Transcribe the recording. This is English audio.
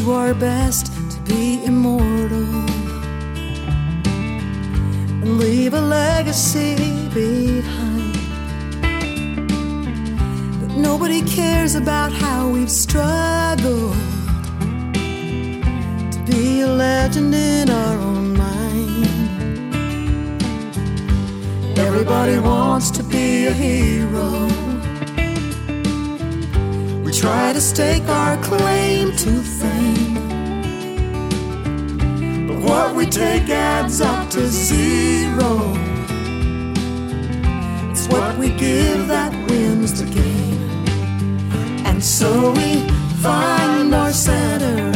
do our best to be immortal and leave a legacy behind. But nobody cares about how we've struggled to be a legend in our own mind. Everybody wants to be a hero. We try to stake our claim to fame, but what we take adds up to zero. It's what we give that wins the game. And so we find our center